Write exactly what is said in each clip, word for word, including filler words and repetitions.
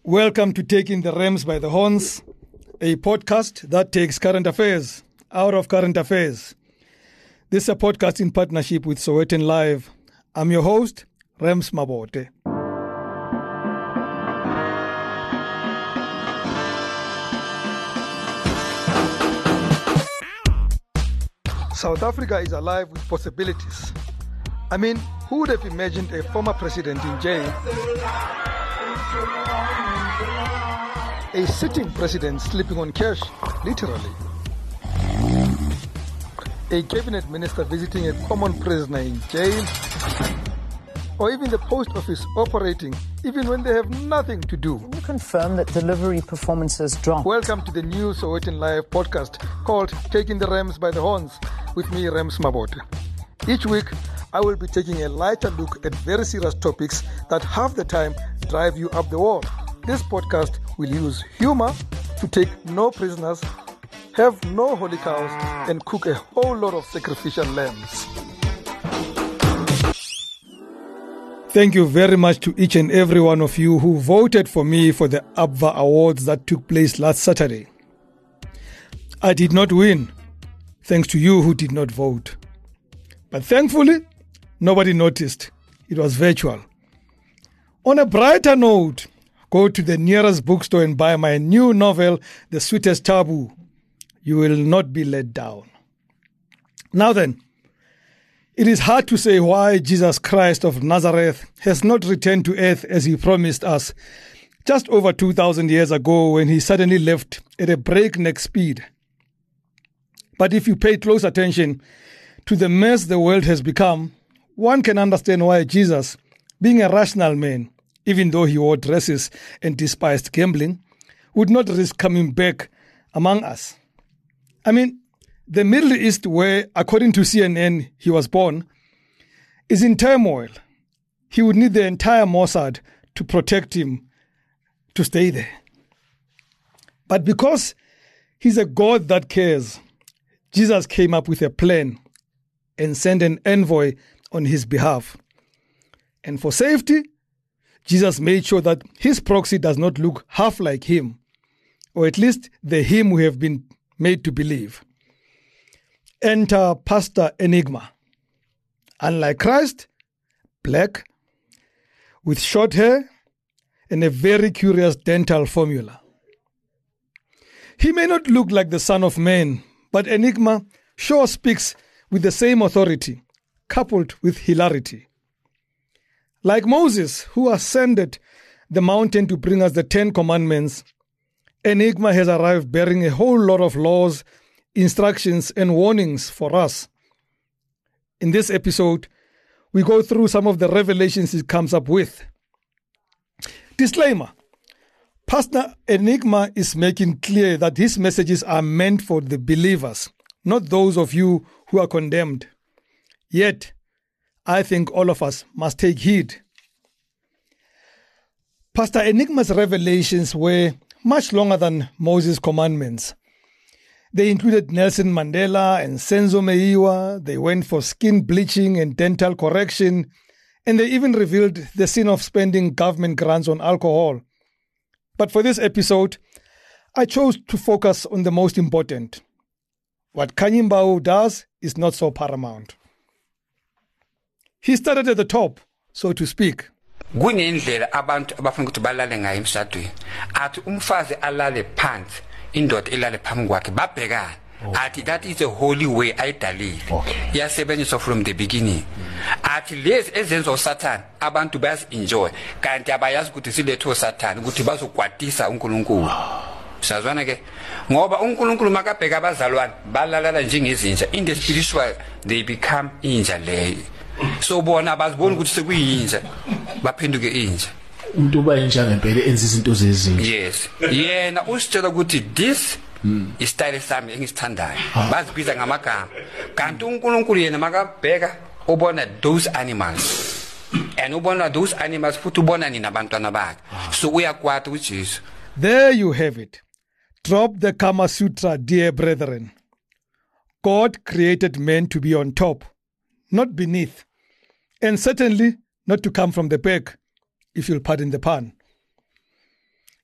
Welcome to Taking the Rams by the Horns, a podcast that takes current affairs out of current affairs. This is a podcast in partnership with Sowetan Live. I'm your host, Rams Mabote. South Africa is alive with possibilities. I mean, who would have imagined a former president in jail? A sitting president sleeping on cash, literally. A cabinet minister visiting a common prisoner in jail. Or even the post office operating, even when they have nothing to do. Can you confirm that delivery performances dropped? Welcome to the new Sowetan Live podcast called Taking the Rams by the Horns with me, Rams Mabote. Each week, I will be taking a lighter look at very serious topics that half the time drive you up the wall. This podcast will use humor to take no prisoners, have no holy cows, and cook a whole lot of sacrificial lambs. Thank you very much to each and every one of you who voted for me for the ABVA Awards that took place last Saturday. I did not win, thanks to you who did not vote. But thankfully, nobody noticed. It was virtual. On a brighter note, go to the nearest bookstore and buy my new novel, The Sweetest Taboo. You will not be let down. Now then, it is hard to say why Jesus Christ of Nazareth has not returned to earth as he promised us just over two thousand years ago when he suddenly left at a breakneck speed. But if you pay close attention to the mess the world has become, one can understand why Jesus, being a rational man, even though he wore dresses and despised gambling, would not risk coming back among us. I mean, the Middle East, where, according to C N N, he was born, is in turmoil. He would need the entire Mossad to protect him to stay there. But because he's a God that cares, Jesus came up with a plan and sent an envoy on his behalf. And for safety, Jesus made sure that his proxy does not look half like him, or at least the him we have been made to believe. Enter Pastor Enigma. Unlike Christ, black, with short hair, and a very curious dental formula. He may not look like the Son of Man, but Enigma sure speaks with the same authority, coupled with hilarity. Like Moses, who ascended the mountain to bring us the Ten Commandments, Enigma has arrived bearing a whole lot of laws, instructions, and warnings for us. In this episode, we go through some of the revelations he comes up with. Disclaimer: Pastor Enigma is making clear that his messages are meant for the believers, not those of you who are condemned. Yet, I think all of us must take heed. Pastor Enigma's revelations were much longer than Moses' commandments. They included Nelson Mandela and Senzo Meyiwa. They went for skin bleaching and dental correction, and they even revealed the sin of spending government grants on alcohol. But for this episode, I chose to focus on the most important. What Khanyi Mbau does is not so paramount. He started at the top, so to speak. Kunendlela abantu abafuna ukuthi balale ngayo emshadweni. Athi umfazi alale phansi, indoda ilale phambi kwakhe babhekana. Athi that is a holy way ayidalile. Iyasebenza from the beginning. Athi lezi ezenzo Satan abantu bayazi enjoy, kanti abayazi ukuthi siletho Satan ukuthi bazokwatisa uNkulunkulu. Sazwana ke ngoba uNkulunkulu makabheka abazalwane balalala njengezinja, in the spiritual they become inja leyo. So bona bazibona ukuthi sekuyinja baphenduke inja. Umuntu uba inja ngempela enza izinto zezinja. Yes. Yena usitshela ukuthi this is style sami engisithandayo. Bazibiza ngamagama. Kanti uNkulunkulu yena makabheka ubona those animals. And ubona those animals futhi ubona nina abantwana bakhe. So uyakwata uJesu. There you have it. Drop the Kama Sutra, dear brethren. God created men to be on top, not beneath, and certainly not to come from the back, if you'll pardon the pun.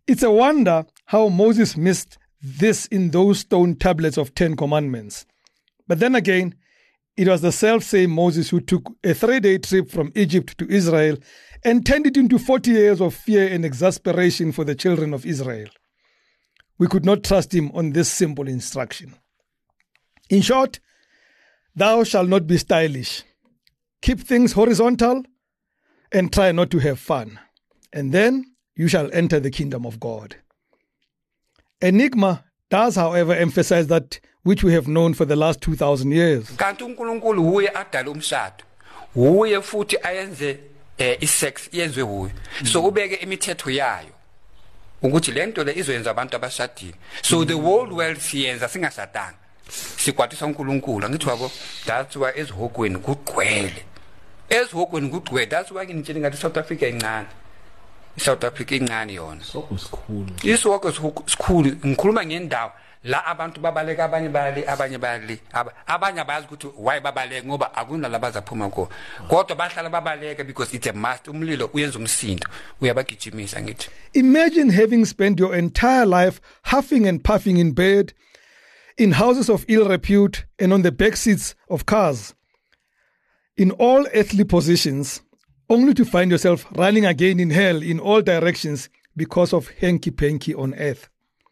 It's a wonder how Moses missed this in those stone tablets of Ten Commandments. But then again, it was the self-same Moses who took a three-day trip from Egypt to Israel and turned it into forty years of fear and exasperation for the children of Israel. We could not trust him on this simple instruction. In short, thou shalt not be stylish. Keep things horizontal and try not to have fun. And then you shall enter the kingdom of God. Enigma does, however, emphasize that which we have known for the last two thousand years. Kanti uNkulunkulu uye adala umshado. Uye futhi ayenze isex yenziwe uye. So ubeke imithetho yayo. Ukuthi lento le izoyenza abantu abashadile. So the whole world siyenza singashadanga. Sikwatisa uNkulunkulu ngithi wabo that's why ezihokweni kugcwele. Ezihokweni kugcwele that's why ngitshela ngathi South Africa incane. South Africa incane yona. Sokusikhulu. Isoko sikhulu ngikhuluma ngendawo la abantu babaleka abanye bali abanye bali abanye abazi ukuthi why babaleka ngoba akuna labazaphuma ko kodwa bahlala babaleka because it's a must umlilo uyenza umsindo uyabagijimisa ngithi. Imagine having spent your entire life huffing and puffing in bed, in houses of ill repute and on the back seats of cars, in all earthly positions, only to find yourself running again in hell in all directions because of hanky-panky on earth.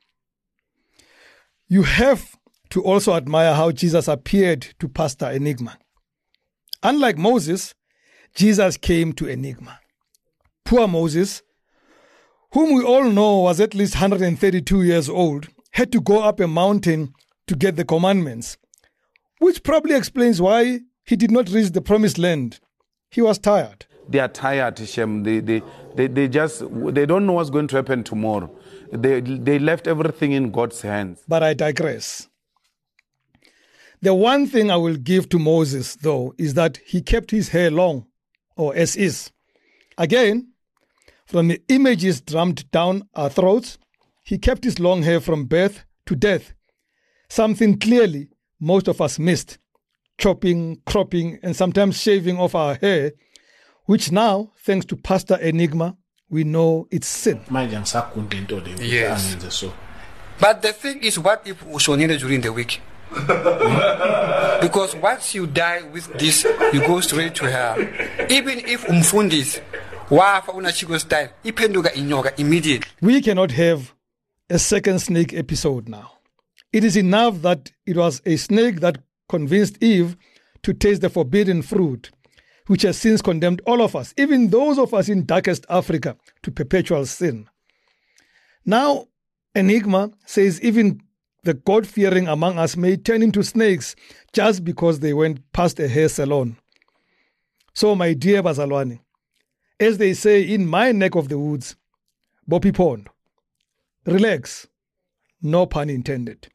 You have to also admire how Jesus appeared to Pastor Enigma. Unlike Moses, Jesus came to Enigma. Poor Moses, whom we all know was at least one hundred thirty-two years old, had to go up a mountain to get the commandments, which probably explains why he did not reach the promised land. He was tired. They are tired, Shem. They, they, they, they just, they don't know what's going to happen tomorrow. They, they left everything in God's hands. But I digress. The one thing I will give to Moses, though, is that he kept his hair long, or as is. Again, from the images drummed down our throats, he kept his long hair from birth to death. Something clearly most of us missed. Chopping, cropping, and sometimes shaving off our hair, which now, thanks to Pastor Enigma, we know it's sin. Yes. But the thing is, what if Ushonile during the week? Because once you die with this, you go straight to hell. Even if umfundis, wafa unachiko style, ipenduka inyoka immediately. We cannot have a second snake episode now. It is enough that it was a snake that convinced Eve to taste the forbidden fruit, which has since condemned all of us, even those of us in darkest Africa, to perpetual sin. Now, Enigma says even the God-fearing among us may turn into snakes just because they went past a hair salon. So, my dear Bazalwane, as they say in my neck of the woods, Bopi Pond, relax, no pun intended.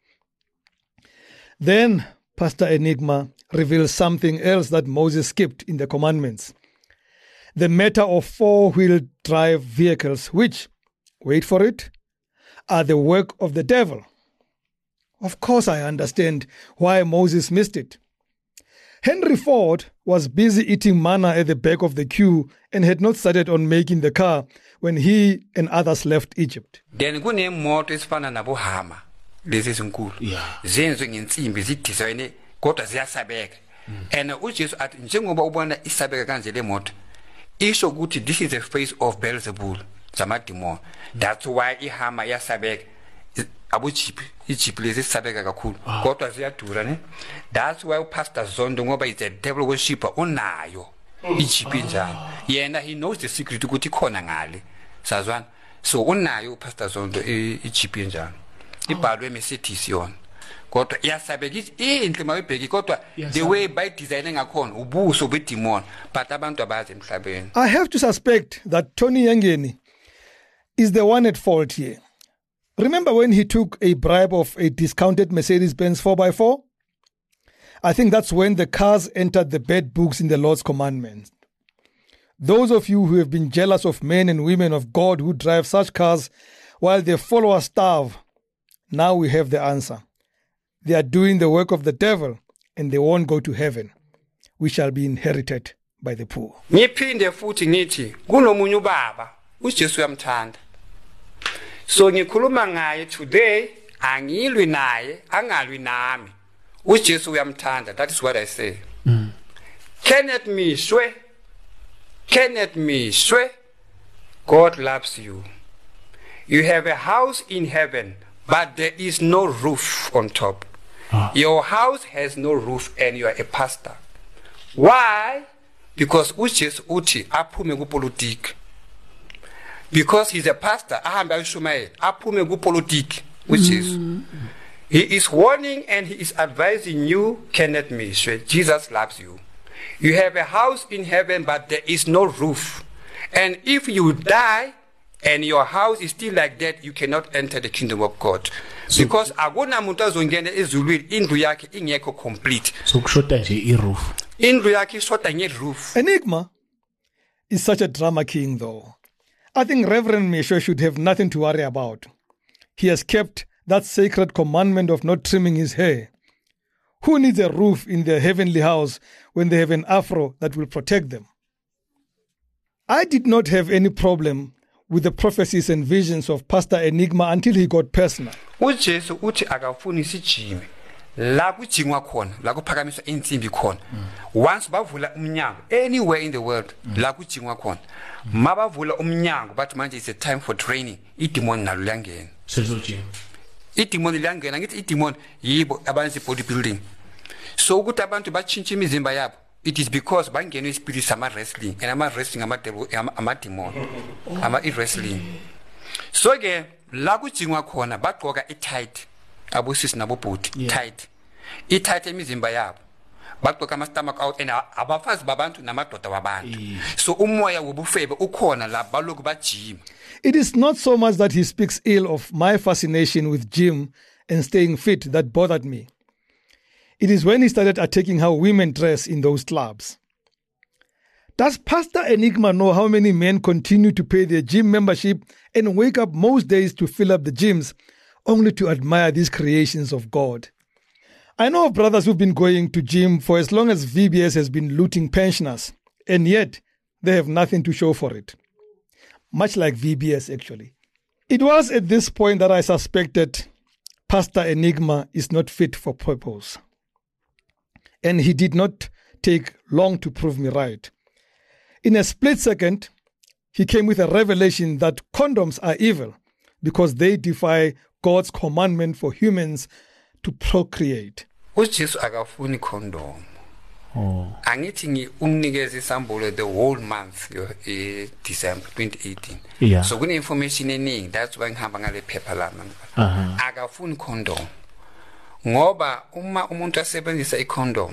Then, Pastor Enigma reveals something else that Moses skipped in the commandments. The matter of four-wheel drive vehicles, which, wait for it, are the work of the devil. Of course I understand why Moses missed it. Henry Ford was busy eating manna at the back of the queue and had not started on making the car when he and others left Egypt. Then kunemoto esifana nabohama. Lezi zinkulu. Zenziwe ngensimbi zidizayine kodwa ziyasabeka. And uJesu athi njengoba ubona isabeka kanje le moto, isho ukuthi this is the face of Beelzebul, zamademon. That's why ihama yasabeka. Abu cheap, icheap lezi sabeka kakhulu. Kodwa ziyadura ne. That's why Pastor Zondo ngoba is a devil worshipper unayo. Icheap njalo. Yena he knows the secret ukuthi khona ngale. Sazwana. So unayo Pastor Zondo icheap njalo. Ibhalwe eMercedes yona. Kodwa iyasabeka inhle mawebheki kodwa the way by designing ngakhona ubuso bedemon but abantu abazi emhlabeni. I have to suspect that Tony Yangeni is the one at fault here. Remember when he took a bribe of a discounted Mercedes-Benz four by four? I think that's when the cars entered the bad books in the Lord's commandments. Those of you who have been jealous of men and women of God who drive such cars while their followers starve, now we have the answer. They are doing the work of the devil and they won't go to heaven. We shall be inherited by the poor. Ngiphinde futhi ngithi kunomunye ubaba uJesu uyamthanda. So ngikhuluma ngaye today, angilwi naye, angalwi nami. UJesu uyamthanda. That is what I say. Mm. Kenneth Mishwe, Kenneth Mishwe, God loves you. You have a house in heaven, but there is no roof on top. Ah. Your house has no roof and you are a pastor. Why? Because uJesu uthi aphume kupolitiki. Because he's a pastor, ahambe ayishumayela, aphume kupolitiki uJesu. He is warning and he is advising you, Kenneth Mishwe, Jesus loves you. You have a house in heaven, but there is no roof. And if you die and your house is still like that, you cannot enter the kingdom of God. So, because akuna muntu azongena ezulwini indlu yakhe ingekho complete. So kushoda nje i-roof. Indlu yakhe ishoda nge-roof. Enigma is such a drama king though. I think Reverend Mishwe should have nothing to worry about. He has kept that sacred commandment of not trimming his hair. Who needs a roof in their heavenly house when they have an afro that will protect them? I did not have any problem with the prophecies and visions of Pastor Enigma until he got personal. uJesu uthi akafuni sijime la kujingwa khona la kuphakamiswa insimbi khona. Once bavula umnyango anywhere in the world la kujingwa khona mabavula umnyango bathi manje it's a time for training, idemon nalo liyangena. Sezojima idemon liyangena, ngithi idemon yibo abanzi bodybuilding. So ukuthi abantu batshintshe imizimba yabo, it is because bangena ispirit sama wrestling and ama wrestling ama ama demon ama i-wrestling. So ke la kujingwa khona bagqoka i-tight abosisi nabobhuti tight i-tight emizimba yabo bagqoka ama stomach out and abafazi babantu namadoda wabantu. So umoya wobufebe ukhona la baloku bajima. It is not so much that he speaks ill of my fascination with gym and staying fit that bothered me. It is when he started attacking how women dress in those clubs. Does Pastor Enigma know how many men continue to pay their gym membership and wake up most days to fill up the gyms only to admire these creations of God? I know of brothers who've been going to gym for as long as V B S has been looting pensioners, and yet they have nothing to show for it. Much like V B S, actually. It was at this point that I suspected Pastor Enigma is not fit for purpose. And he did not take long to prove me right. In a split second, he came with a revelation that condoms are evil because they defy God's commandment for humans to procreate. uJesu akafuni condom. Oh. Angithi ngi umnikeze isambulo the whole month e December twenty eighteen. Yeah. So kune information eningi, that's why ngihamba ngale phepha lami. Uh-huh. Akafuni condom. Ngoba uma umuntu asebenzisa i-condom,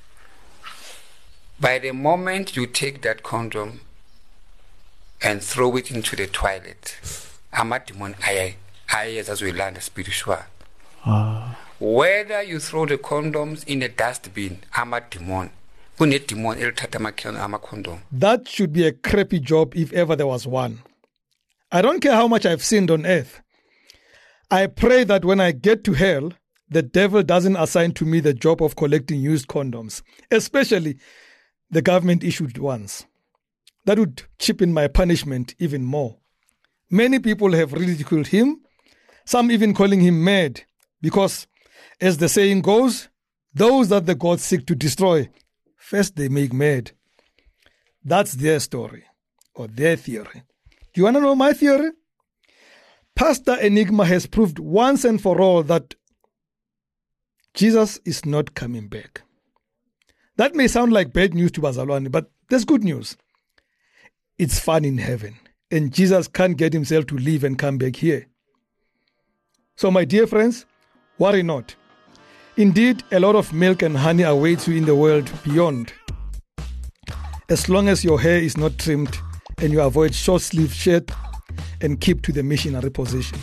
by the moment you take that condom and throw it into the toilet, amademon aye aye azozilanda spiritual. Ah. Whether you throw the condoms in a dustbin, amademon kunedemon elithatha amakondom. That should be a crappy job if ever there was one. I don't care how much I've sinned on earth. I pray that when I get to hell, the devil doesn't assign to me the job of collecting used condoms, especially the government-issued ones. That would chip in my punishment even more. Many people have ridiculed him, some even calling him mad, because, as the saying goes, those that the gods seek to destroy, first they make mad. That's their story, or their theory. Do you want to know my theory? Pastor Enigma has proved once and for all that Jesus is not coming back. That may sound like bad news to Bazalwane, but there's good news. It's fun in heaven, and Jesus can't get himself to leave and come back here. So my dear friends, worry not. Indeed, a lot of milk and honey awaits you in the world beyond. As long as your hair is not trimmed and you avoid short-sleeved shirt and keep to the missionary position.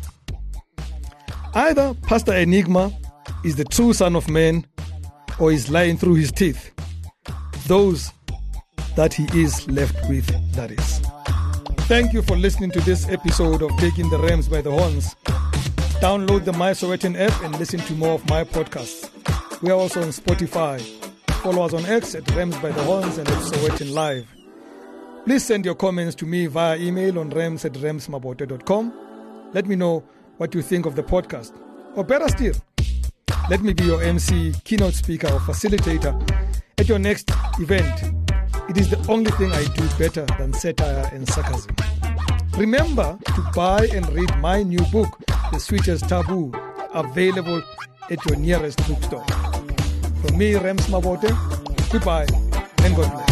Either Pastor Enigma is the true Son of Man or is lying through his teeth. Those that he is left with, that is. Thank you for listening to this episode of Taking the Rams by the Horns. Download the My Sowetan app and listen to more of my podcasts. We are also on Spotify. Follow us on X at Rams by the Horns and at Sowetan Live. Please send your comments to me via email on rams at ramsmabote dot com let me know what you think of the podcast. Or better still, let me be your M C, keynote speaker, or facilitator at your next event. It is the only thing I do better than satire and sarcasm. Remember to buy and read my new book, The Switcher's Taboo, available at your nearest bookstore. From me, Rems Mabote, goodbye and God bless.